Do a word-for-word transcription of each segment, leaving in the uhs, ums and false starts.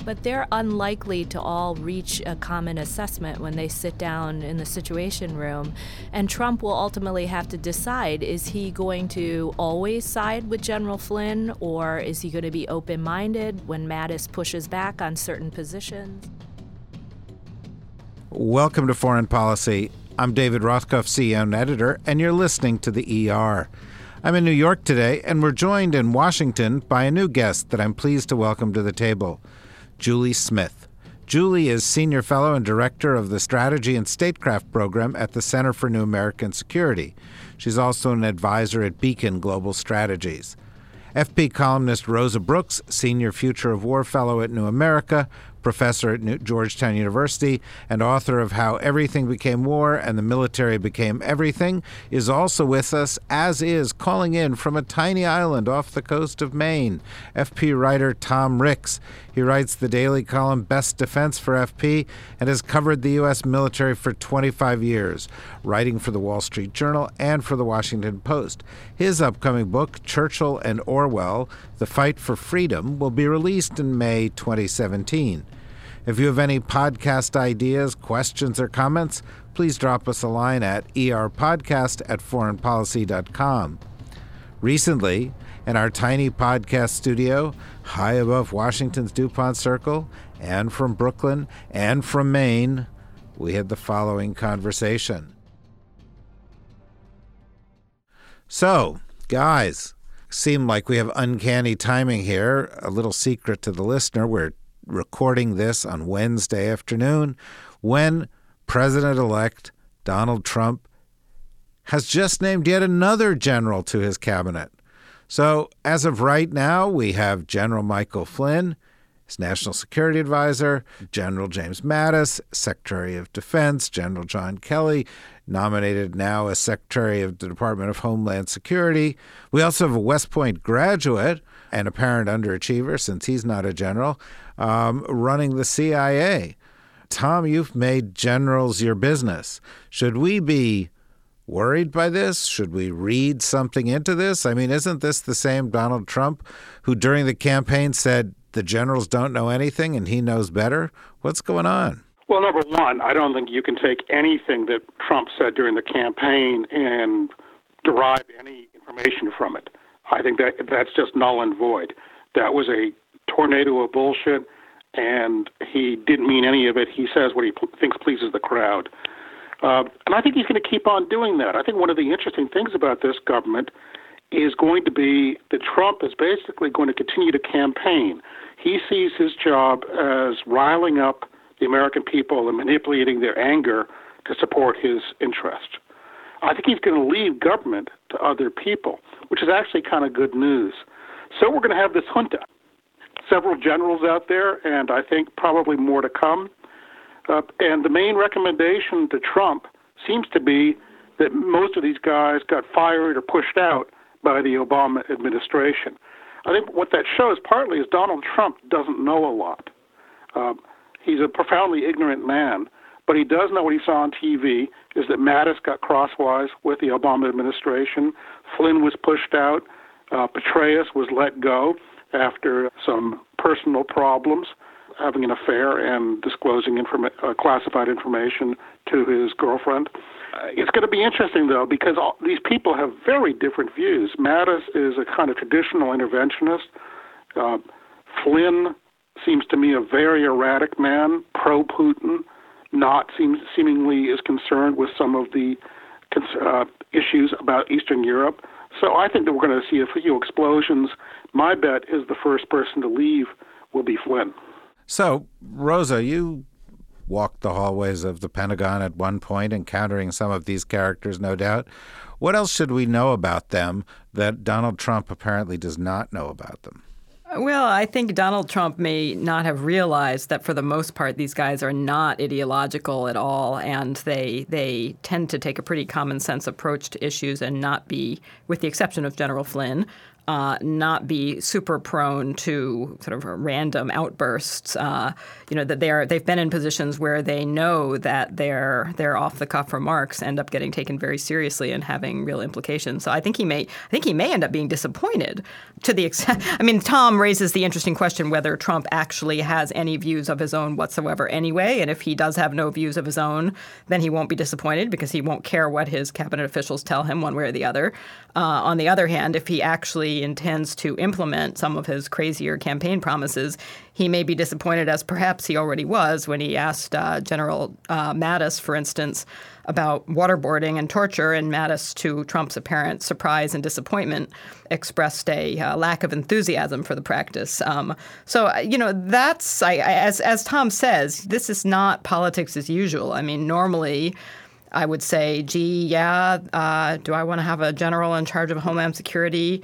But they're unlikely to all reach a common assessment when they sit down in the Situation Room. And Trump will ultimately have to decide, is he going to always side with General Flynn, or is he going to be open-minded when Mattis pushes back on certain positions? Welcome to Foreign Policy. I'm David Rothkopf, C E O and editor, and you're listening to the E R. I'm in New York today, and we're joined in Washington by a new guest that I'm pleased to welcome to the table. Julie Smith. Julie is Senior Fellow and Director of the Strategy and Statecraft Program at the Center for New American Security. She's also an advisor at Beacon Global Strategies. F P columnist Rosa Brooks, Senior Future of War Fellow at New America, professor at New Georgetown University, and author of How Everything Became War and the Military Became Everything, is also with us, as is, calling in from a tiny island off the coast of Maine, F P writer Tom Ricks. He writes the daily column Best Defense for F P and has covered the U S military for twenty-five years, writing for the Wall Street Journal and for the Washington Post. His upcoming book, Churchill and Orwell, The Fight for Freedom, will be released in May twenty seventeen. If you have any podcast ideas, questions, or comments, please drop us a line at erpodcast at foreign policy dot com. Recently, in our tiny podcast studio, high above Washington's DuPont Circle, and from Brooklyn, and from Maine, we had the following conversation. So, guys, seem like we have uncanny timing here. A little secret to the listener, we're recording this on Wednesday afternoon when President-elect Donald Trump has just named yet another general to his cabinet. So as of right now, we have General Michael Flynn, his National Security Advisor, General James Mattis, Secretary of Defense, General John Kelly, nominated now as Secretary of the Department of Homeland Security. We also have a West Point graduate, an apparent underachiever since he's not a general, um, running the C I A. Tom, you've made generals your business. Should we be worried by this? Should we read something into this? I mean, isn't this the same Donald Trump who during the campaign said the generals don't know anything and he knows better? What's going on? Well, number one, I don't think you can take anything that Trump said during the campaign and derive any information from it. I think that that's just null and void. That was a tornado of bullshit, and he didn't mean any of it. He says what he p- thinks pleases the crowd. Uh, and I think he's going to keep on doing that. I think one of the interesting things about this government is going to be that Trump is basically going to continue to campaign. He sees his job as riling up the American people and manipulating their anger to support his interest. I think he's going to leave government to other people, which is actually kind of good news. So we're going to have this junta. Several generals out there, and I think probably more to come. Uh, and the main recommendation to Trump seems to be that most of these guys got fired or pushed out by the Obama administration. I think what that shows partly is Donald Trump doesn't know a lot. Uh, he's a profoundly ignorant man, but he does know what he saw on T V, is that Mattis got crosswise with the Obama administration, Flynn was pushed out, uh, Petraeus was let go after some personal problems, having an affair and disclosing informa- uh, classified information to his girlfriend. Uh, it's going to be interesting, though, because all, these people have very different views. Mattis is a kind of traditional interventionist. Uh, Flynn seems to me a very erratic man, pro-Putin, not seems, seemingly is concerned with some of the uh, issues about Eastern Europe. So I think that we're going to see a few explosions. My bet is the first person to leave will be Flynn. So, Rosa, you walked the hallways of the Pentagon at one point, encountering some of these characters, no doubt. What else should we know about them that Donald Trump apparently does not know about them? Well, I think Donald Trump may not have realized that for the most part these guys are not ideological at all, and they they tend to take a pretty common sense approach to issues and not be, with the exception of General Flynn, uh, not be super prone to sort of random outbursts. Uh, you know, that they are they've been in positions where they know that their their off the cuff remarks end up getting taken very seriously and having real implications. So I think he may I think he may end up being disappointed to the extent. I mean, Tom raises the interesting question whether Trump actually has any views of his own whatsoever anyway, and if he does have no views of his own, then he won't be disappointed because he won't care what his cabinet officials tell him one way or the other. Uh, on the other hand, if he actually intends to implement some of his crazier campaign promises, he may be disappointed, as perhaps he already was when he asked uh, General uh, Mattis, for instance, about waterboarding and torture, and Mattis, to Trump's apparent surprise and disappointment, expressed a uh, lack of enthusiasm for the practice. Um, so, you know, that's, I, I, as, as Tom says, this is not politics as usual. I mean, normally I would say, gee, yeah, uh, do I want to have a general in charge of Homeland Security?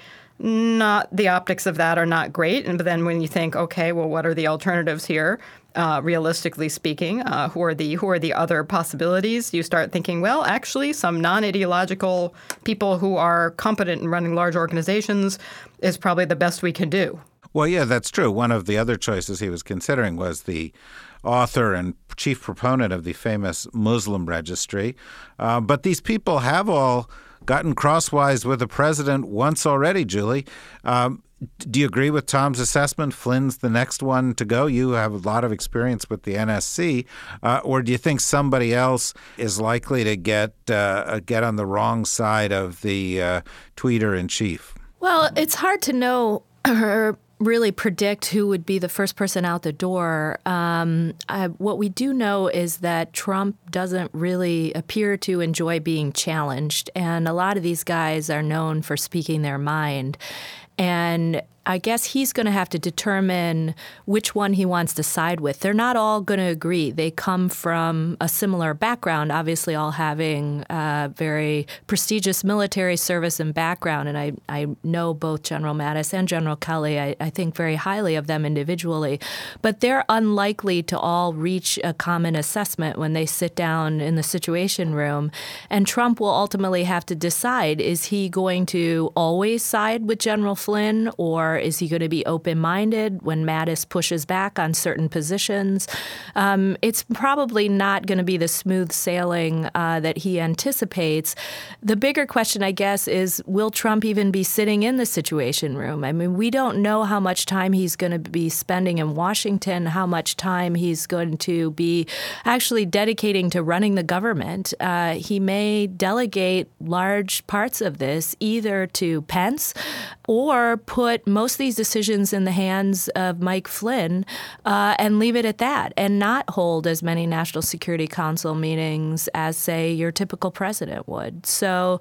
Not the optics of that are not great. And but then when you think, okay, well, what are the alternatives here? Uh, realistically speaking, uh, who are the who are the other possibilities? You start thinking, well, actually, some non-ideological people who are competent in running large organizations is probably the best we can do. Well, yeah, that's true. One of the other choices he was considering was the author and chief proponent of the famous Muslim registry. Uh, but these people have all gotten crosswise with the president once already, Julie. Um, do you agree with Tom's assessment? Flynn's the next one to go. You have a lot of experience with the N S C. Uh, or do you think somebody else is likely to get uh, get on the wrong side of the uh, tweeter-in-chief? Well, it's hard to know or really predict who would be the first person out the door. Um, I, what we do know is that Trump doesn't really appear to enjoy being challenged. And a lot of these guys are known for speaking their mind. And I guess he's going to have to determine which one he wants to side with. They're not all going to agree. They come from a similar background, obviously all having uh, very prestigious military service and background. And I, I know both General Mattis and General Kelly. I, I think very highly of them individually. But they're unlikely to all reach a common assessment when they sit down in the Situation Room. And Trump will ultimately have to decide, is he going to always side with General Flynn, or is he going to be open-minded when Mattis pushes back on certain positions? Um, it's probably not going to be the smooth sailing uh, that he anticipates. The bigger question, I guess, is will Trump even be sitting in the Situation Room? I mean, we don't know how much time he's going to be spending in Washington, how much time he's going to be actually dedicating to running the government. Uh, he may delegate large parts of this either to Pence or put most of these decisions in the hands of Mike Flynn uh, and leave it at that and not hold as many National Security Council meetings as, say, your typical president would. So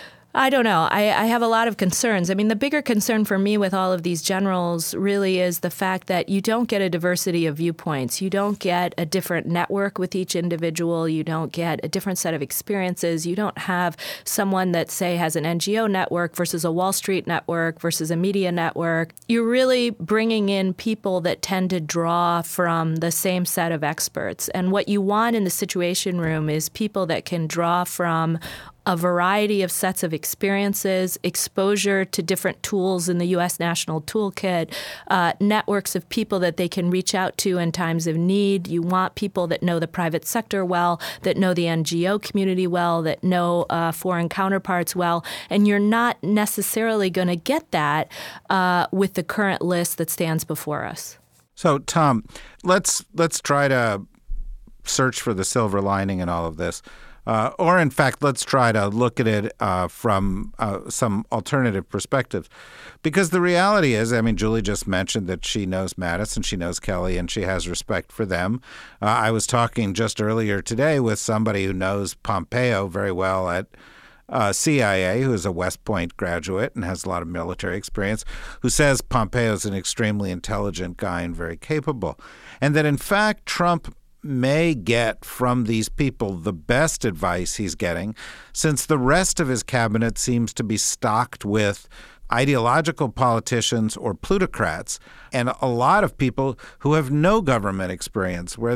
I don't know. I, I have a lot of concerns. I mean, the bigger concern for me with all of these generals really is the fact that you don't get a diversity of viewpoints. You don't get a different network with each individual. You don't get a different set of experiences. You don't have someone that, say, has an N G O network versus a Wall Street network versus a media network. You're really bringing in people that tend to draw from the same set of experts. And what you want in the Situation Room is people that can draw from a variety of sets of experiences, exposure to different tools in the U S National Toolkit, uh, networks of people that they can reach out to in times of need. You want people that know the private sector well, that know the N G O community well, that know uh, foreign counterparts well. And you're not necessarily going to get that uh, with the current list that stands before us. So, Tom, let's let's try to search for the silver lining in all of this. Uh, or, in fact, let's try to look at it uh, from uh, some alternative perspective. Because the reality is, I mean, Julie just mentioned that she knows Mattis and she knows Kelly and she has respect for them. Uh, I was talking just earlier today with somebody who knows Pompeo very well at uh, C I A, who is a West Point graduate and has a lot of military experience, who says Pompeo is an extremely intelligent guy and very capable. And that, in fact, Trump may get from these people the best advice he's getting, since the rest of his cabinet seems to be stocked with ideological politicians or plutocrats and a lot of people who have no government experience, where these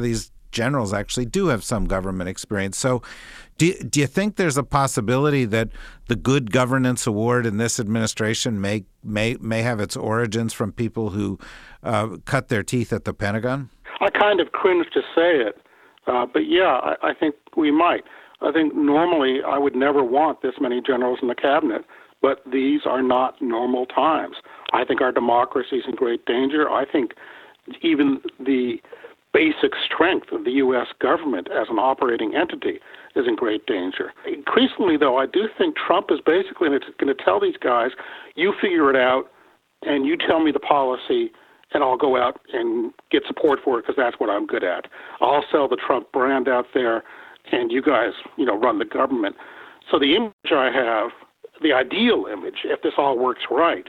generals actually do have some government experience. So do, do you think there's a possibility that the Good Governance Award in this administration may may may have its origins from people who uh, cut their teeth at the Pentagon? I kind of cringe to say it, uh, but yeah, I, I think we might. I think normally I would never want this many generals in the cabinet, but these are not normal times. I think our democracy is in great danger. I think even the basic strength of the U S government as an operating entity is in great danger. Increasingly, though, I do think Trump is basically going to tell these guys, you figure it out and you tell me the policy, and I'll go out and get support for it because that's what I'm good at. I'll sell the Trump brand out there, and you guys, you know, run the government. So the image I have, the ideal image, if this all works right,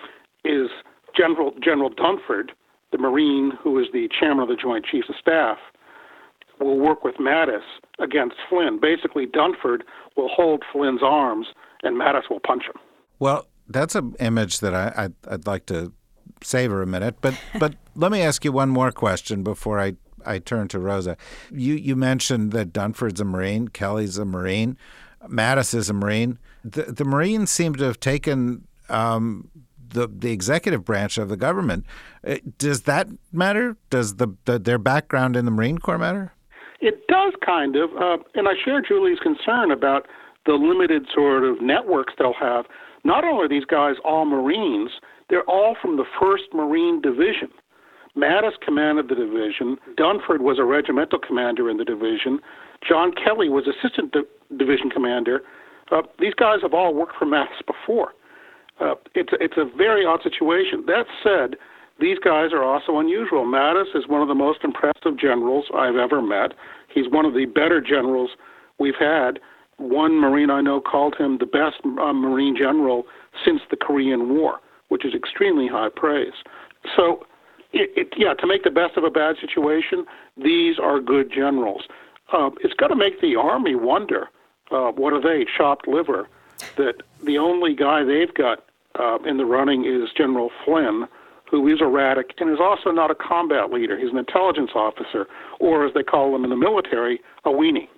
is General General Dunford, the Marine who is the chairman of the Joint Chiefs of Staff, will work with Mattis against Flynn. Basically, Dunford will hold Flynn's arms, and Mattis will punch him. Well, that's an image that I, I'd, I'd like to savor a minute, but but let me ask you one more question before I, I turn to Rosa. You you mentioned that Dunford's a Marine, Kelly's a Marine, Mattis is a Marine. The, the Marines seem to have taken um, the the executive branch of the government. Does that matter? Does the, the their background in the Marine Corps matter? It does kind of, uh, and I share Julie's concern about the limited sort of networks they'll have. Not only are these guys all Marines, they're all from the first Marine Division. Mattis commanded the division. Dunford was a regimental commander in the division. John Kelly was assistant di- division commander. Uh, these guys have all worked for Mattis before. Uh, it's, it's a very odd situation. That said, these guys are also unusual. Mattis is one of the most impressive generals I've ever met. He's one of the better generals we've had. One Marine I know called him the best uh, Marine general since the Korean War, which is extremely high praise. So, it, it, yeah, to make the best of a bad situation, these are good generals. Uh, it's got to make the Army wonder, uh, what are they, chopped liver, that the only guy they've got uh, in the running is General Flynn, who is erratic and is also not a combat leader. He's an intelligence officer, or as they call them in the military, a weenie.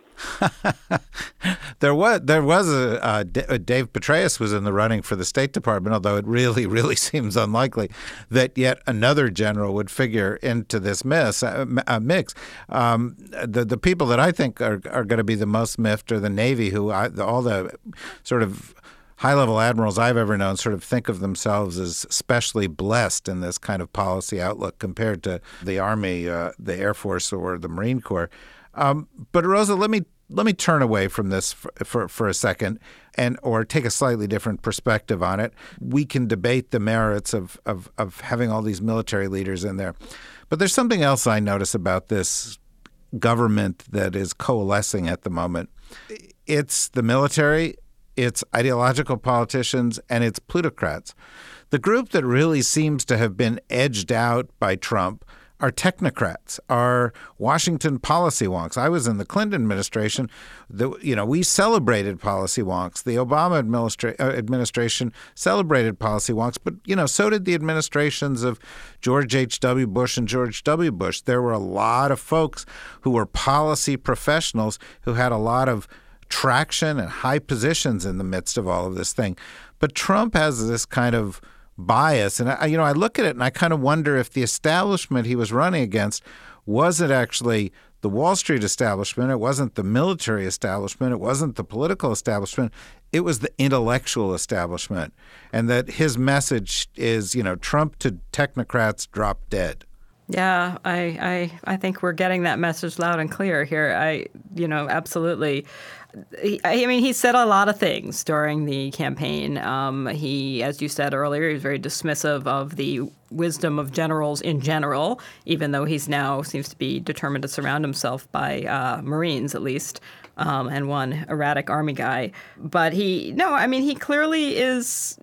there was there was a uh, D- Dave Petraeus was in the running for the State Department, although it really, really seems unlikely that yet another general would figure into this mess, uh, uh, mix. Um, the the people that I think are are going to be the most miffed are the Navy, who I, the, all the sort of high-level admirals I've ever known sort of think of themselves as especially blessed in this kind of policy outlook compared to the Army, uh, the Air Force, or the Marine Corps. Um, but Rosa, let me let me turn away from this for, for, for a second, and or take a slightly different perspective on it. We can debate the merits of, of, of having all these military leaders in there. But there's something else I notice about this government that is coalescing at the moment. It's the military, it's ideological politicians, and it's plutocrats. The group that really seems to have been edged out by Trump are technocrats, are Washington policy wonks. I was in the Clinton administration. The, you know, we celebrated policy wonks. The Obama administra- uh, administration celebrated policy wonks, but, you know, so did the administrations of George H W. Bush and George W. Bush. There were a lot of folks who were policy professionals who had a lot of traction and high positions in the midst of all of this thing. But Trump has this kind of bias. And, I, you know, I look at it and I kind of wonder if the establishment he was running against wasn't actually the Wall Street establishment. It wasn't the military establishment. It wasn't the political establishment. It was the intellectual establishment. And that his message is, you know, Trump to technocrats, drop dead. Yeah, I, I I think we're getting that message loud and clear here. I, you know, absolutely. He, I mean, he said a lot of things during the campaign. Um, he, as you said earlier, he was very dismissive of the wisdom of generals in general, even though he's now seems to be determined to surround himself by uh, Marines, at least, um, and one erratic Army guy. But he, no, I mean, he clearly is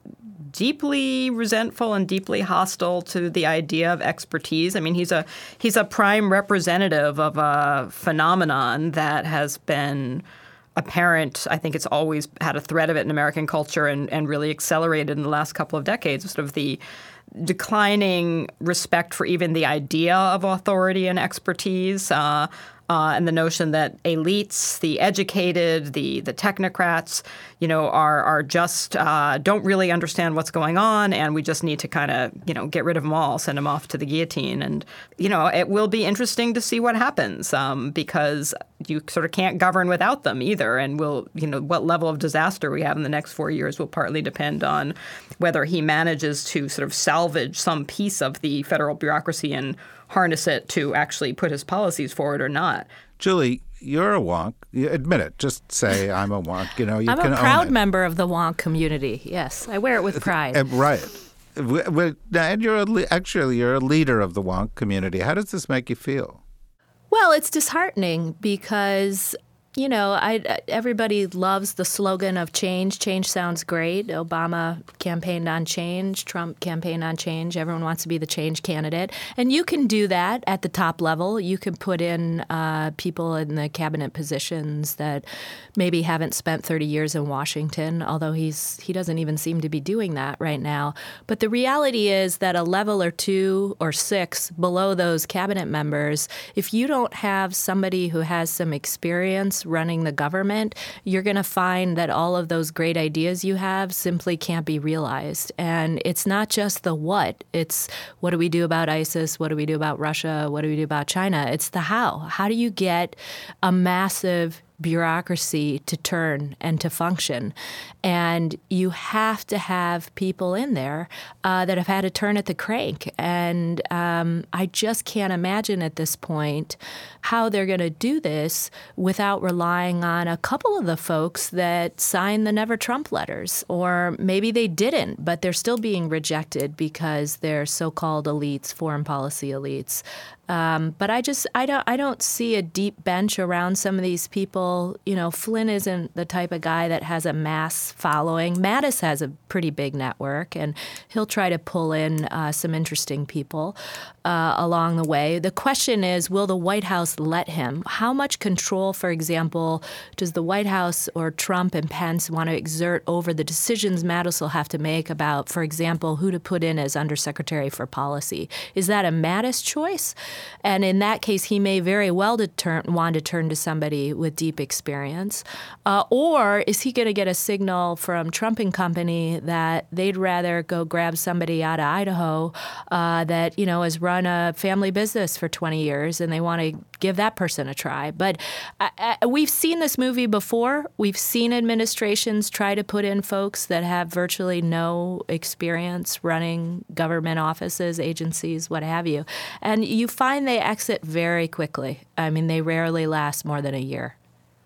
deeply resentful and deeply hostile to the idea of expertise. I mean, he's a he's a prime representative of a phenomenon that has been apparent. I think it's always had a thread of it in American culture and, and really accelerated in the last couple of decades, sort of the declining respect for even the idea of authority and expertise. Uh, uh, and the notion that elites, the educated, the the technocrats, you know, are are just uh, don't really understand what's going on, and we just need to kind of, you know, get rid of them all, send them off to the guillotine. And, you know, it will be interesting to see what happens um, because you sort of can't govern without them either. And will, you know, what level of disaster we have in the next four years will partly depend on whether he manages to sort of salvage some piece of the federal bureaucracy and harness it to actually put his policies forward or not. Julie, you're a wonk. You admit it. Just say I'm a wonk. You know, you I'm can a proud own it. member of the wonk community. Yes, I wear it with pride. Uh, right. And you're a, actually you're a leader of the wonk community. How does this make you feel? Well, it's disheartening because, you know, I, everybody loves the slogan of change. Change sounds great. Obama campaigned on change. Trump campaigned on change. Everyone wants to be the change candidate. And you can do that at the top level. You can put in uh, people in the cabinet positions that maybe haven't spent thirty years in Washington, although he's he doesn't even seem to be doing that right now. But the reality is that a level or two or six below those cabinet members, if you don't have somebody who has some experience running the government, you're going to find that all of those great ideas you have simply can't be realized. And it's not just the what. It's what do we do about ISIS? What do we do about Russia? What do we do about China? It's the how. How do you get a massive bureaucracy to turn and to function? And you have to have people in there uh, that have had to turn at the crank. And um, I just can't imagine at this point how they're going to do this without relying on a couple of the folks that signed the Never Trump letters. Or maybe they didn't, but they're still being rejected because they're so-called elites, foreign policy elites. Um, but I just I don't I don't see a deep bench around some of these people. You know, Flynn isn't the type of guy that has a mass following. Mattis has a pretty big network, and he'll try to pull in uh, some interesting people uh, along the way. The question is, will the White House let him? How much control, for example, does the White House or Trump and Pence want to exert over the decisions Mattis will have to make about, for example, who to put in as Undersecretary for Policy? Is that a Mattis choice? And in that case, he may very well to turn, want to turn to somebody with deep experience. Uh, or is he going to get a signal from Trump and company that they'd rather go grab somebody out of Idaho uh, that, you know, has run a family business for twenty years and they want to give that person a try? But I, I, we've seen this movie before. We've seen administrations try to put in folks that have virtually no experience running government offices, agencies, what have you. And you find they exit very quickly. I mean, they rarely last more than a year.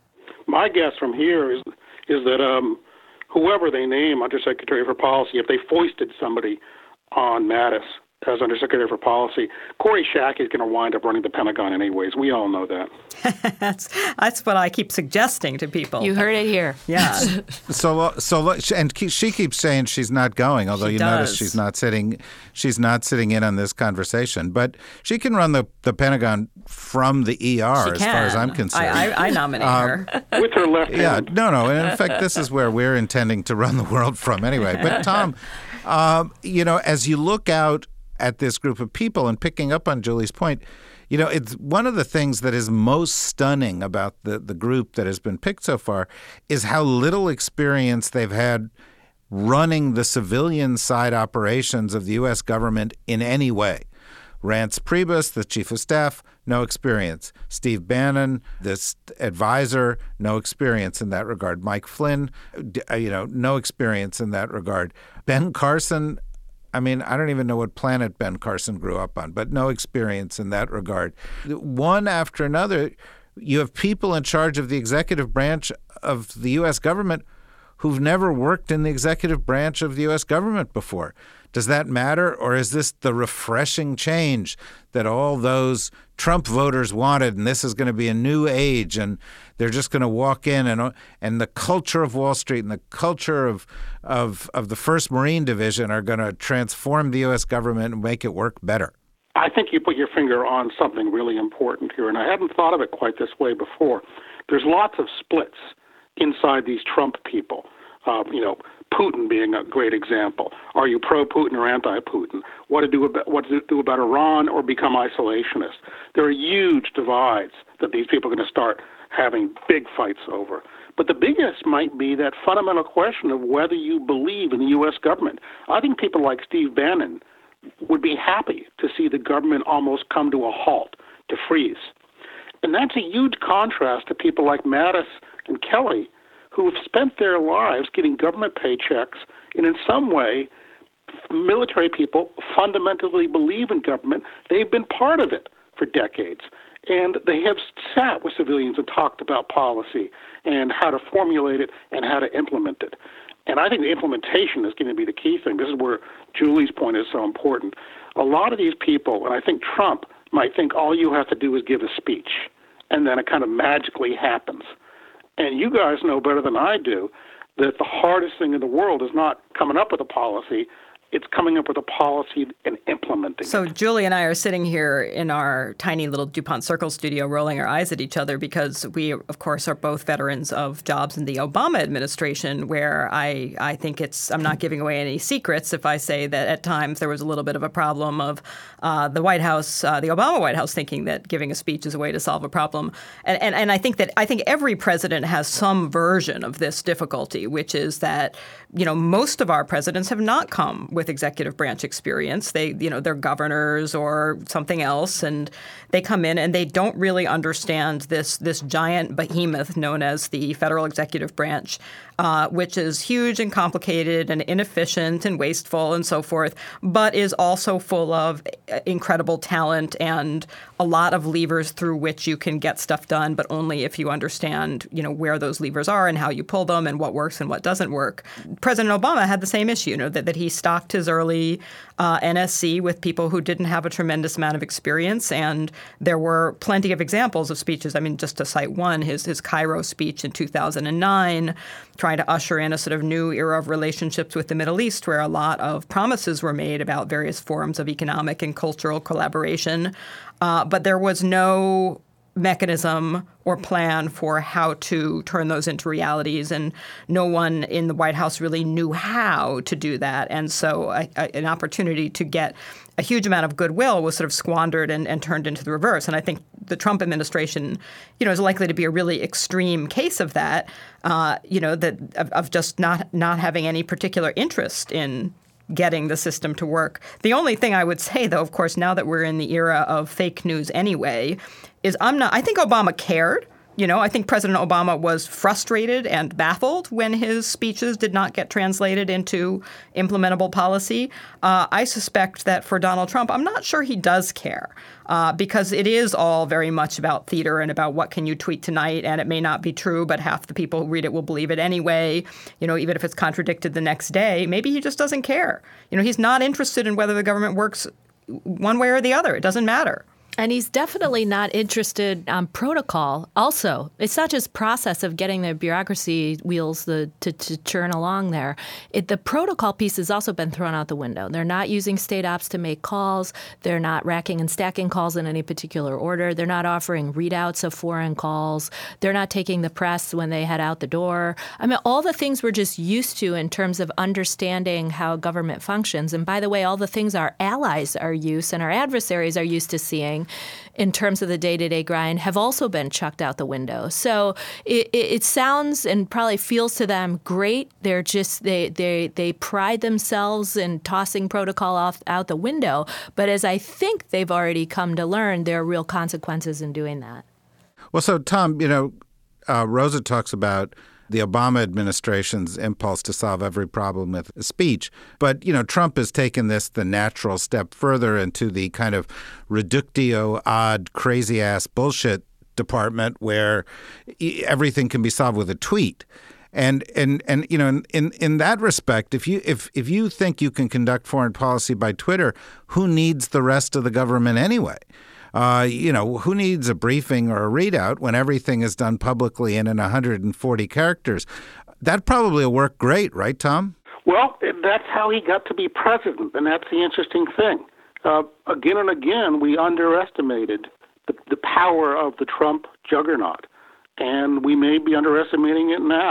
My guess from here is is that um, whoever they name Undersecretary for Policy, if they foisted somebody on Mattis as Undersecretary for Policy, Corey Shack is going to wind up running the Pentagon anyways. We all know that. that's that's what I keep suggesting to people. You heard it here. Yeah. so so and she keeps saying she's not going, although she you does. notice she's not sitting she's not sitting in on this conversation. But she can run the, the Pentagon from the E R she as can. far as I'm concerned. I, I, I nominate um, her. With her left yeah, hand. no, no. And in fact, this is where we're intending to run the world from anyway. But Tom, um, you know, as you look out at this group of people, and picking up on Julie's point, you know, it's one of the things that is most stunning about the, the group that has been picked so far is how little experience they've had running the civilian side operations of the U S government in any way. Reince Priebus, the chief of staff, no experience. Steve Bannon, this advisor, no experience in that regard. Mike Flynn, you know, no experience in that regard. Ben Carson, I mean, I don't even know what planet Ben Carson grew up on, but no experience in that regard. One after another, you have people in charge of the executive branch of the U S government who've never worked in the executive branch of the U S government before. Does that matter, or is this the refreshing change that all those Trump voters wanted, and this is going to be a new age, and they're just going to walk in, and and the culture of Wall Street and the culture of of of the First Marine Division are going to transform the U S government and make it work better? I think you put your finger on something really important here, and I hadn't thought of it quite this way before. There's lots of splits inside these Trump people. Uh, you know, Putin being a great example. Are you pro-Putin or anti-Putin? What to do about, what to do about Iran or become isolationist? There are huge divides that these people are going to start having big fights over. But the biggest might be that fundamental question of whether you believe in the U S government. I think people like Steve Bannon would be happy to see the government almost come to a halt, to freeze. And that's a huge contrast to people like Mattis and Kelly, who have spent their lives getting government paychecks, and in some way, military people fundamentally believe in government. They've been part of it for decades. And they have sat with civilians and talked about policy and how to formulate it and how to implement it. And I think the implementation is going to be the key thing. This is where Julie's point is so important. A lot of these people, and I think Trump might think all you have to do is give a speech, and then it kind of magically happens. And you guys know better than I do that the hardest thing in the world is not coming up with a policy. It's coming up with a policy and implementing so it. So Julie and I are sitting here in our tiny little DuPont Circle studio rolling our eyes at each other because we, of course, are both veterans of jobs in the Obama administration, where I, I think it's – I'm not giving away any secrets if I say that at times there was a little bit of a problem of uh, the White House, uh, the Obama White House, thinking that giving a speech is a way to solve a problem. And, and, and I think that I think every president has some version of this difficulty, which is that, you know, most of our presidents have not come with executive branch experience. They, you know, they're governors or something else, and they come in and they don't really understand this this giant behemoth known as the federal executive branch, uh, which is huge and complicated and inefficient and wasteful and so forth, but is also full of incredible talent and a lot of levers through which you can get stuff done, but only if you understand, you know, where those levers are and how you pull them and what works and what doesn't work. President Obama had the same issue, you know, that, that he stocked his early uh, N S C with people who didn't have a tremendous amount of experience, and there were plenty of examples of speeches. I mean, just to cite one, his his Cairo speech in two thousand nine, trying to usher in a sort of new era of relationships with the Middle East, where a lot of promises were made about various forms of economic and cultural collaboration, uh, but there was no mechanism or plan for how to turn those into realities, and no one in the White House really knew how to do that. And so a, a, an opportunity to get a huge amount of goodwill was sort of squandered and, and turned into the reverse. And I think the Trump administration, you know, is likely to be a really extreme case of that, uh, you know, that of, of just not not having any particular interest in getting the system to work. The only thing I would say, though, of course, now that we're in the era of fake news anyway, is I'm not – I think Obama cared. You know, I think President Obama was frustrated and baffled when his speeches did not get translated into implementable policy. Uh, I suspect that for Donald Trump, I'm not sure he does care uh, because it is all very much about theater and about what can you tweet tonight, and it may not be true, but half the people who read it will believe it anyway, you know, even if it's contradicted the next day. Maybe he just doesn't care. You know, he's not interested in whether the government works one way or the other. It doesn't matter. And he's definitely not interested on protocol also. It's not just process of getting the bureaucracy wheels the, to, to churn along there. It, the protocol piece has also been thrown out the window. They're not using state ops to make calls. They're not racking and stacking calls in any particular order. They're not offering readouts of foreign calls. They're not taking the press when they head out the door. I mean, all the things we're just used to in terms of understanding how government functions. And by the way, all the things our allies are used and our adversaries are used to seeing in terms of the day-to-day grind have also been chucked out the window. So it, it, it sounds and probably feels to them great. They're just they they they pride themselves in tossing protocol off out the window. But as I think they've already come to learn, there are real consequences in doing that. Well, so Tom, you know, uh, Rosa talks about the Obama administration's impulse to solve every problem with speech. But, you know, Trump has taken this the natural step further into the kind of reductio ad crazy-ass bullshit department where everything can be solved with a tweet. And and and you know, in in that respect, if you if if you think you can conduct foreign policy by Twitter, who needs the rest of the government anyway? Uh, you know, who needs a briefing or a readout when everything is done publicly and in one hundred forty characters? That probably will work great, right, Tom? Well, that's how he got to be president, and that's the interesting thing. Uh, again and again, we underestimated the, the power of the Trump juggernaut, and we may be underestimating it now.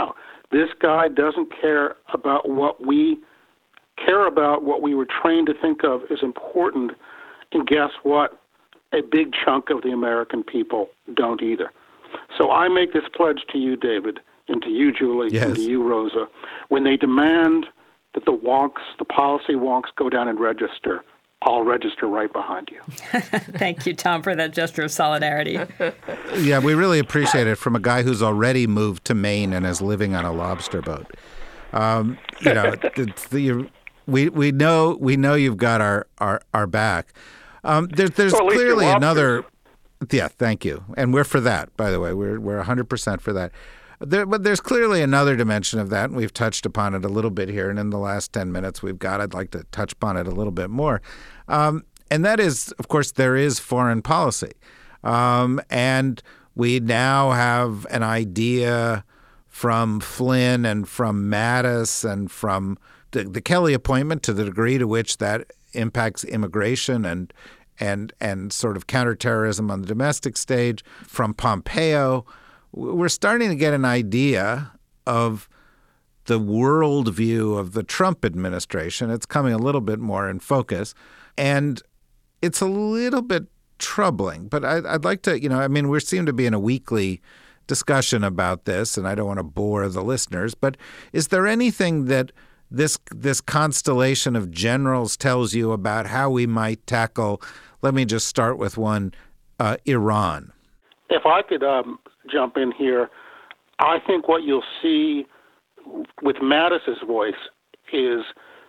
This guy doesn't care about what we care about, what we were trained to think of as important. And guess what? A big chunk of the American people don't either. So I make this pledge to you, David, and to you, Julie, yes. and to you, Rosa. When they demand that the wonks, the policy wonks, go down and register, I'll register right behind you. Thank you, Tom, for that gesture of solidarity. Yeah, we really appreciate it from a guy who's already moved to Maine and is living on a lobster boat. Um, you know, it's the, we we know we know you've got our our, our back. Um, there, there's well, clearly another. Yeah, thank you, and we're for that. By the way, we're we're one hundred percent for that. There, but there's clearly another dimension of that, and we've touched upon it a little bit here. And in the last ten minutes we've got, I'd like to touch upon it a little bit more. Um, and that is, of course, there is foreign policy. Um, and we now have an idea from Flynn and from Mattis and from the, the Kelly appointment, to the degree to which that impacts immigration and and and sort of counterterrorism on the domestic stage, from Pompeo. We're starting to get an idea of the worldview of the Trump administration. It's coming a little bit more in focus, and it's a little bit troubling. But I, I'd like to, you know, I mean, we seem to be in a weekly discussion about this, and I don't want to bore the listeners, but is there anything that this this constellation of generals tells you about how we might tackle, let me just start with one, uh, Iran? If I could um, jump in here, I think what you'll see with Mattis's voice is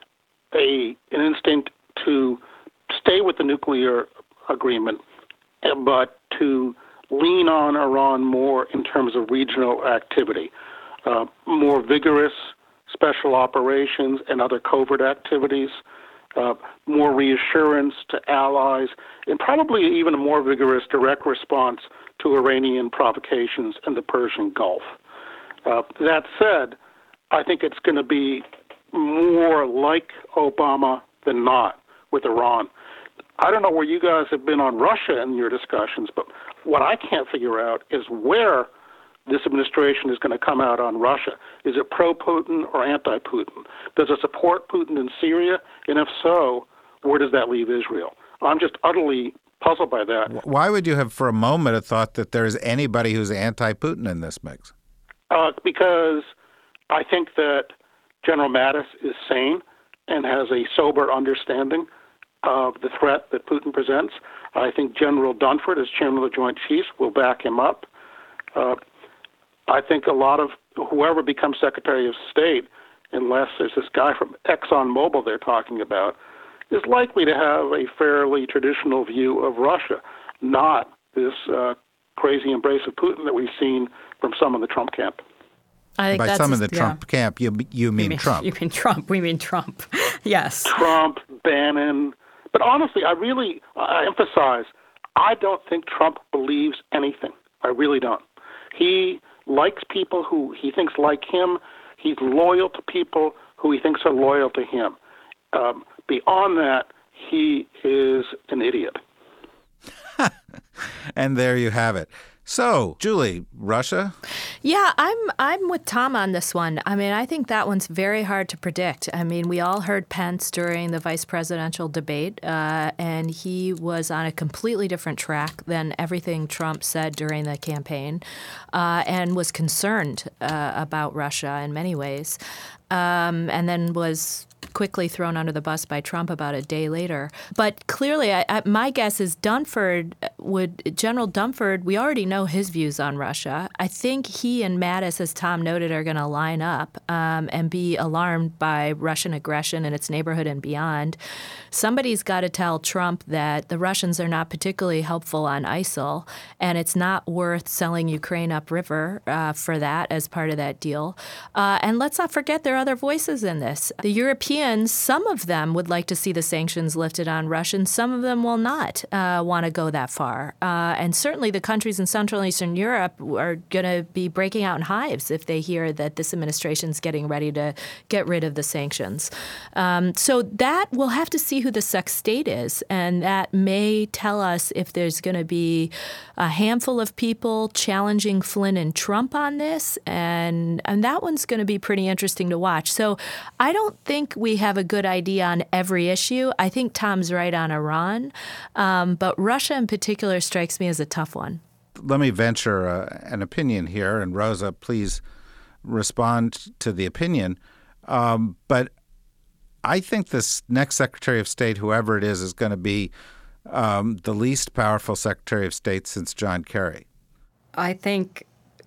a an instinct to stay with the nuclear agreement, but to lean on Iran more in terms of regional activity, uh, more vigorous special operations and other covert activities, uh, more reassurance to allies, and probably even a more vigorous direct response to Iranian provocations in the Persian Gulf. Uh, that said, I think it's going to be more like Obama than not with Iran. I don't know where you guys have been on Russia in your discussions, but what I can't figure out is where this administration is going to come out on Russia. Is it pro-Putin or anti-Putin? Does it support Putin in Syria? And if so, where does that leave Israel? I'm just utterly puzzled by that. Why would you have for a moment have thought that there's anybody who's anti-Putin in this mix? Uh, because I think that General Mattis is sane and has a sober understanding of the threat that Putin presents. I think General Dunford, as chairman of the Joint Chiefs, will back him up. Uh, I think a lot of whoever becomes Secretary of State, unless there's this guy from ExxonMobil they're talking about, is likely to have a fairly traditional view of Russia, not this uh, crazy embrace of Putin that we've seen from some in the Trump camp. I think By that's some a, in the Trump yeah. camp, you you mean, you mean Trump. You mean Trump. We mean Trump. Yes. Trump, Bannon. But honestly, I really I emphasize, I don't think Trump believes anything. I really don't. He likes people who he thinks like him. He's loyal to people who he thinks are loyal to him. Um, beyond that, he is an idiot. And there you have it. So, Julie, Russia? Yeah, I'm I'm with Tom on this one. I mean, I think that one's very hard to predict. I mean, we all heard Pence during the vice presidential debate, uh, and he was on a completely different track than everything Trump said during the campaign, uh, and was concerned uh, about Russia in many ways, um, and then was quickly thrown under the bus by Trump about a day later. But clearly, I, I, my guess is Dunford would, General Dunford, we already know his views on Russia. I think he and Mattis, as Tom noted, are going to line up um, and be alarmed by Russian aggression in its neighborhood and beyond. Somebody's got to tell Trump that the Russians are not particularly helpful on ISIL, and it's not worth selling Ukraine upriver uh, for that as part of that deal. Uh, and let's not forget there are other voices in this. The Europeans, some of them would like to see the sanctions lifted on Russia, and some of them will not uh, want to go that far. far. Uh, and certainly the countries in Central and Eastern Europe are going to be breaking out in hives if they hear that this administration is getting ready to get rid of the sanctions. Um, so that we'll have to see who the sex state is, and that may tell us if there's going to be a handful of people challenging Flynn and Trump on this, and and that one's going to be pretty interesting to watch. So I don't think we have a good idea on every issue. I think Tom's right on Iran, um, but Russia in particular strikes me as a tough one. Let me venture uh, an opinion here, and Rosa, please respond to the opinion. Um, but I think this next Secretary of State, whoever it is, is going to be um, the least powerful Secretary of State since John Kerry. I think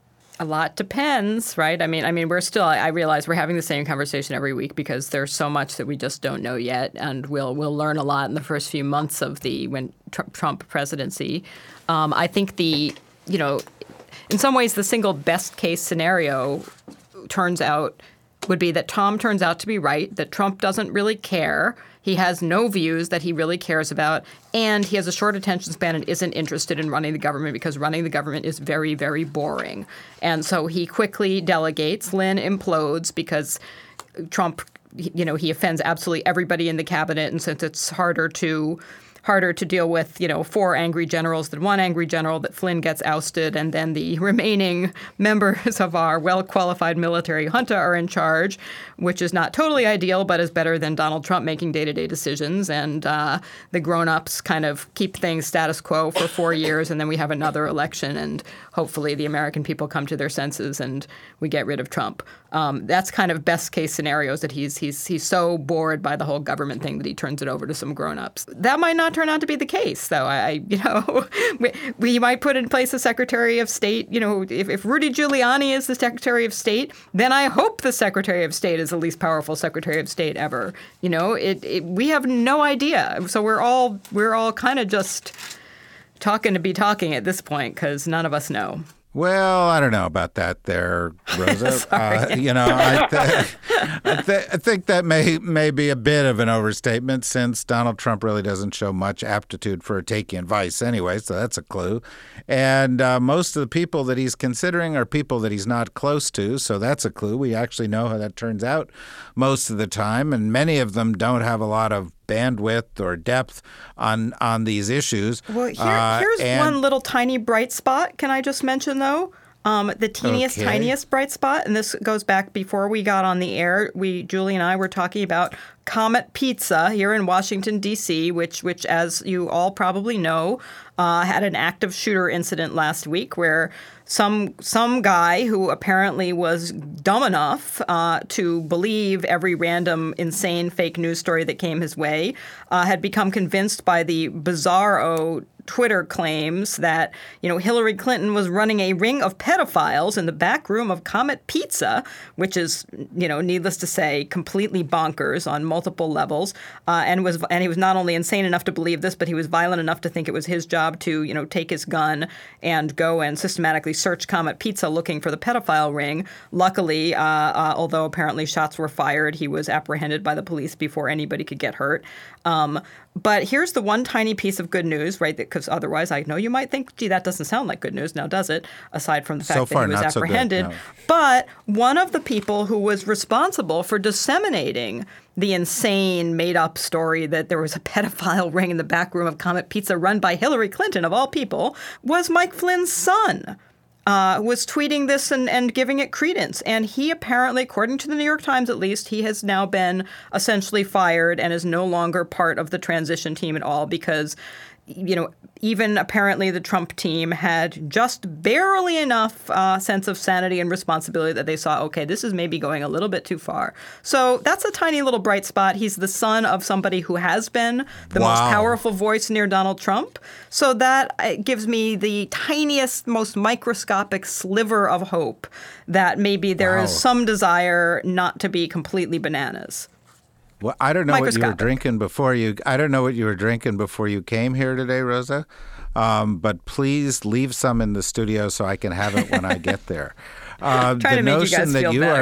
a lot depends, right? I mean, I mean, we're still. I realize we're having the same conversation every week because there's so much that we just don't know yet, and we'll we'll learn a lot in the first few months of the when Trump presidency. Um, I think the you know, in some ways, the single best case scenario turns out would be that Tom turns out to be right, that Trump doesn't really care. He has no views that he really cares about, and he has a short attention span and isn't interested in running the government because running the government is very, very boring. And so he quickly delegates. Lynn implodes because Trump, you know, he offends absolutely everybody in the cabinet, and since it's harder to harder to deal with, you know, four angry generals than one angry general, that Flynn gets ousted, and then the remaining members of our well-qualified military junta are in charge, which is not totally ideal, but is better than Donald Trump making day-to-day decisions. And uh, the grown-ups kind of keep things status quo for four years, and then we have another election, and hopefully the American people come to their senses and we get rid of Trump. Um, that's kind of best-case scenarios, that he's he's he's so bored by the whole government thing that he turns it over to some grown-ups. That might not turn out to be the case, though. I, you know, we, we might put in place a Secretary of State. You know, if, if Rudy Giuliani is the Secretary of State, then I hope the Secretary of State is the least powerful Secretary of State ever. You know, it, it we have no idea. So we're all we're all kind of just talking to be talking at this point because none of us know. Well, I don't know about that there, Rosa. uh, you know, I, th- I, th- I think that may may be a bit of an overstatement since Donald Trump really doesn't show much aptitude for taking advice anyway, so that's a clue. And uh, most of the people that he's considering are people that he's not close to, so that's a clue. We actually know how that turns out most of the time, and many of them don't have a lot of bandwidth or depth on on these issues. Well, here, uh, here's and, one little tiny bright spot. Can I just mention, though? Um, the teeniest, okay. tiniest bright spot, and this goes back before we got on the air. We, Julie and I, were talking about Comet Pizza here in Washington, D C, which, which, as you all probably know, uh, had an active shooter incident last week where some some guy who apparently was dumb enough uh, to believe every random insane fake news story that came his way uh, had become convinced by the bizarro Twitter claims that, you know, Hillary Clinton was running a ring of pedophiles in the back room of Comet Pizza, which is, you know, needless to say, completely bonkers on multiple levels. Uh, and was and he was not only insane enough to believe this, but he was violent enough to think it was his job to, you know, take his gun and go and systematically search Comet Pizza looking for the pedophile ring. Luckily, uh, uh, although apparently shots were fired, he was apprehended by the police before anybody could get hurt. Um, but here's the one tiny piece of good news, right? Because otherwise, I know you might think, gee, that doesn't sound like good news. Now, does it? Aside from the fact so that far, he was not apprehended. So good, no. But one of the people who was responsible for disseminating the insane made-up story that there was a pedophile ring in the back room of Comet Pizza run by Hillary Clinton, of all people, was Mike Flynn's son. Uh, was tweeting this and, and giving it credence. And he apparently, according to the New York Times at least, he has now been essentially fired and is no longer part of the transition team at all because, you know, even apparently the Trump team had just barely enough uh, sense of sanity and responsibility that they saw, okay, this is maybe going a little bit too far. So that's a tiny little bright spot. He's the son of somebody who has been the wow. most powerful voice near Donald Trump. So that gives me the tiniest, most microscopic sliver of hope that maybe there wow. is some desire not to be completely bananas. Well, I don't know what you were drinking before you. I don't know what you were drinking before you came here today, Rosa. Um, but please leave some in the studio so I can have it when I get there. Uh, Trying the to make notion you guys that feel you better. are,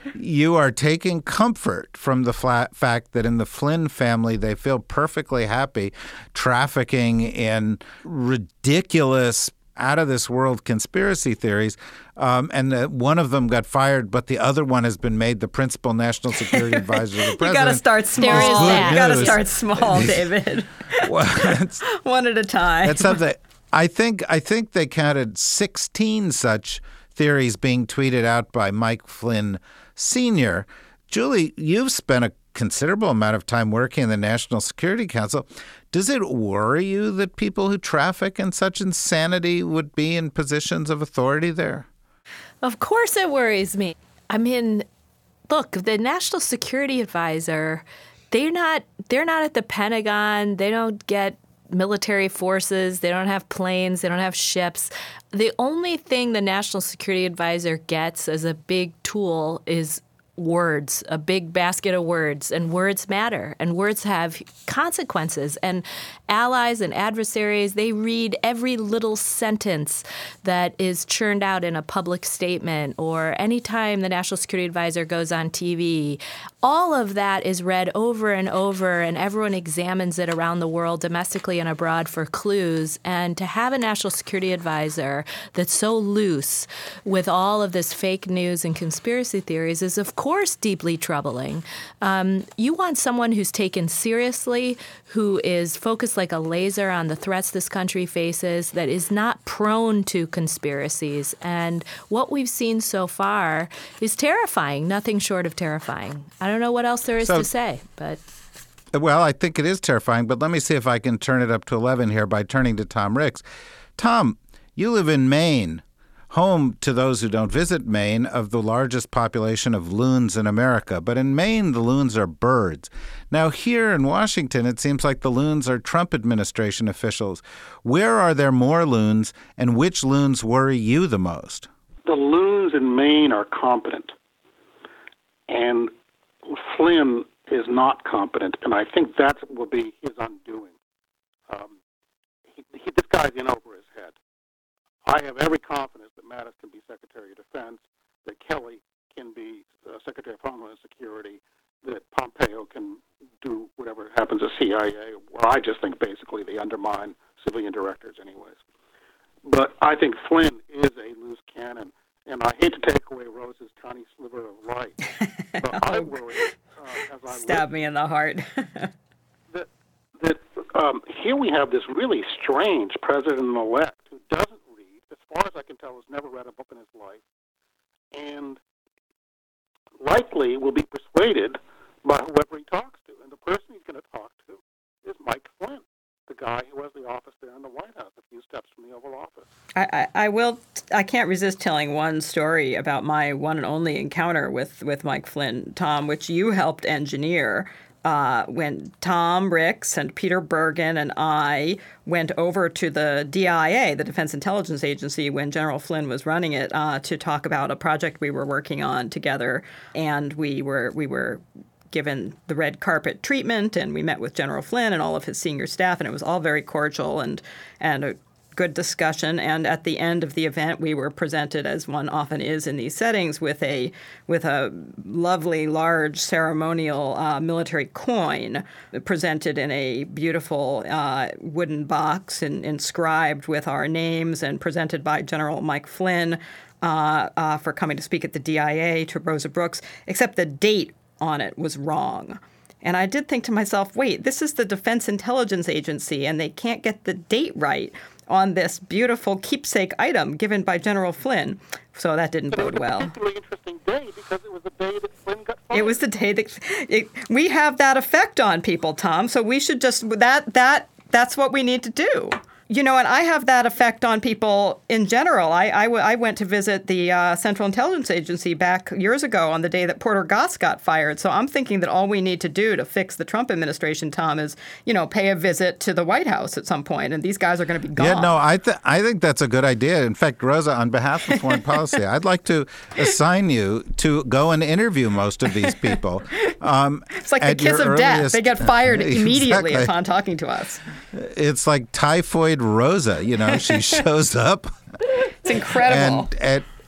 you are taking comfort from the flat fact that in the Flynn family, they feel perfectly happy trafficking in ridiculous, out-of-this-world conspiracy theories, um, and that one of them got fired, but the other one has been made the principal national security advisor to the president. You got to start small. There is that. You got to start small, David. Well, one at a time. That's something. I think. I think they counted sixteen such theories being tweeted out by Mike Flynn Senior Julie, you've spent a considerable amount of time working in the National Security Council. Does it worry you that people who traffic in such insanity would be in positions of authority there? Of course it worries me. I mean, look, the National Security Advisor, they're not they're not at the Pentagon. They don't get military forces. They don't have planes. They don't have ships. The only thing the National Security Advisor gets as a big tool is words, a big basket of words, and words matter, and words have consequences. And allies and adversaries, they read every little sentence that is churned out in a public statement, or anytime the National Security Advisor goes on T V. All of that is read over and over, and everyone examines it around the world, domestically and abroad, for clues. And to have a National Security Advisor that's so loose with all of this fake news and conspiracy theories is, of course, deeply troubling. Um, you want someone who's taken seriously, who is focused like a laser on the threats this country faces, that is not prone to conspiracies. And what we've seen so far is terrifying, nothing short of terrifying. I don't know what else there is so, to say, but... Well, I think it is terrifying, but let me see if I can turn it up to eleven here by turning to Tom Ricks. Tom, you live in Maine, home, to those who don't visit Maine, of the largest population of loons in America. But in Maine, the loons are birds. Now, here in Washington, it seems like the loons are Trump administration officials. Where are there more loons, and which loons worry you the most? The loons in Maine are competent, and Flynn is not competent, and I think that will be his undoing. Um, he, he, this guy's in over his head. I have every confidence that Mattis can be Secretary of Defense, that Kelly can be uh, Secretary of Homeland Security, that Pompeo can do whatever happens at C I A, where I just think basically they undermine civilian directors anyways. But I think Flynn is a loose cannon, and I hate to take away Rose's tiny sliver of light, but I worry, uh, as I Stab live, me in the heart. that, that um, here we have this really strange president-elect who doesn't read, as far as I can tell, has never read a book in his life, and likely will be persuaded by whoever he talks to. And the person he's going to talk to is Mike Flynn, the guy who has the office there in the White House, a few steps from the Oval Office. I, I, I will. I can't resist telling one story about my one and only encounter with, with Mike Flynn, Tom, which you helped engineer. Uh, when Tom Ricks and Peter Bergen and I went over to the D I A, the Defense Intelligence Agency, when General Flynn was running it, uh, to talk about a project we were working on together, and we were we were given the red carpet treatment, and we met with General Flynn and all of his senior staff, and it was all very cordial and and a good discussion. And at the end of the event, we were presented, as one often is in these settings, with a with a lovely, large ceremonial uh, military coin presented in a beautiful uh, wooden box and inscribed with our names, and presented by General Mike Flynn uh, uh, for coming to speak at the D I A to Rosa Brooks, except the date on it was wrong. And I did think to myself, wait, this is the Defense Intelligence Agency, and they can't get the date right on this beautiful keepsake item given by General Flynn. So that didn't but bode well. It was a particularly interesting day because it was the day that Flynn got fired. It was the day that it, we have that effect on people, Tom. So we should just that that that's what we need to do. You know, and I have that effect on people in general. I, I, w- I went to visit the uh, Central Intelligence Agency back years ago on the day that Porter Goss got fired. So I'm thinking that all we need to do to fix the Trump administration, Tom, is, you know, pay a visit to the White House at some point, and these guys are going to be gone. Yeah, no, I, th- I think that's a good idea. In fact, Rosa, on behalf of Foreign Policy, I'd like to assign you to go and interview most of these people. Um, it's like the kiss of earliest... death. They get fired immediately exactly. upon talking to us. It's like typhoid Rosa, you know, she shows up. It's incredible. And, and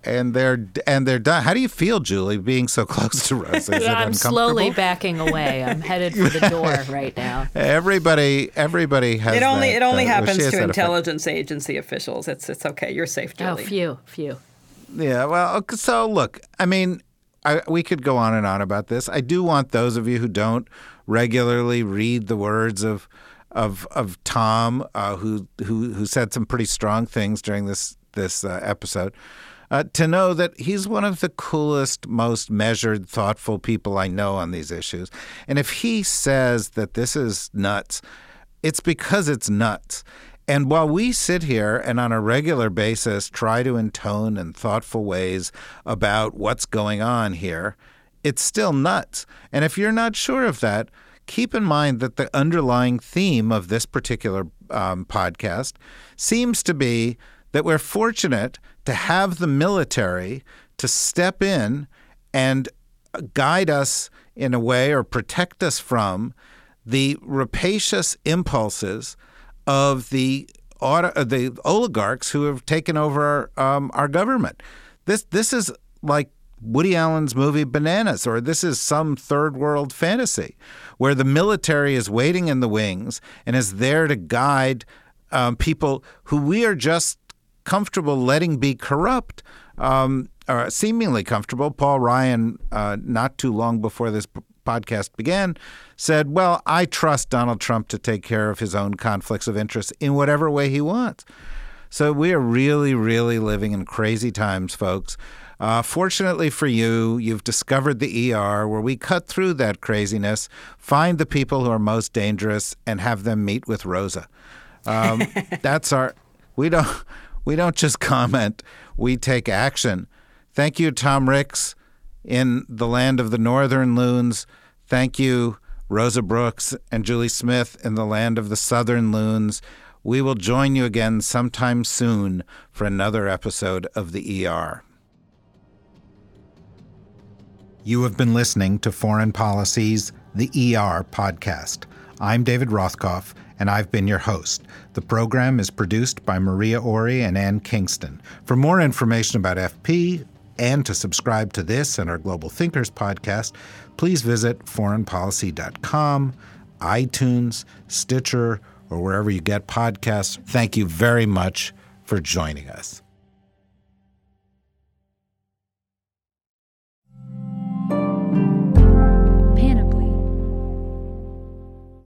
and they're and they're done. How do you feel, Julie, being so close to Rosa? Is yeah, it I'm uncomfortable? slowly backing away. I'm headed for the door right now. Everybody, everybody has. It only that, it only uh, happens well, to intelligence agency officials. It's it's okay. You're safe, Julie. Oh, phew, phew. Yeah. Well, so look, I mean, I, we could go on and on about this. I do want those of you who don't regularly read the words of of of Tom, uh, who who who said some pretty strong things during this this uh, episode, uh, to know that he's one of the coolest, most measured, thoughtful people I know on these issues. And if he says that this is nuts, it's because it's nuts. And while we sit here and on a regular basis try to intone in thoughtful ways about what's going on here, it's still nuts. And if you're not sure of that, keep in mind that the underlying theme of this particular um, podcast seems to be that we're fortunate to have the military to step in and guide us in a way or protect us from the rapacious impulses of the auto, the oligarchs who have taken over our, um, our government. This this is like Woody Allen's movie Bananas, or this is some third world fantasy where the military is waiting in the wings and is there to guide um, people who we are just comfortable letting be corrupt, um, or seemingly comfortable. Paul Ryan, uh, not too long before this p- podcast began, said, well, I trust Donald Trump to take care of his own conflicts of interest in whatever way he wants. So we are really, really living in crazy times, folks. Uh, fortunately for you, you've discovered the E R where we cut through that craziness, find the people who are most dangerous, and have them meet with Rosa. Um, that's our – we don't we don't just comment. We take action. Thank you, Tom Ricks in the land of the Northern Loons. Thank you, Rosa Brooks and Julie Smith in the land of the Southern Loons. We will join you again sometime soon for another episode of the E R. You have been listening to Foreign Policy's The E R podcast. I'm David Rothkopf, and I've been your host. The program is produced by Maria Ori and Ann Kingston. For more information about F P and to subscribe to this and our Global Thinkers podcast, please visit foreign policy dot com, iTunes, Stitcher, or wherever you get podcasts. Thank you very much for joining us.